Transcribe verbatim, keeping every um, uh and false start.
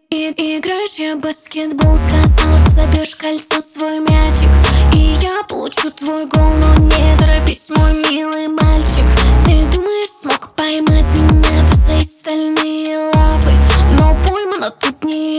И играешь я в баскетбол, сказал, что забьешь кольцо свой мячик, и я получу твой гол, но не торопись, мой милый мальчик. Ты думаешь, смог поймать меня, ты свои стальные лапы, но поймана тут не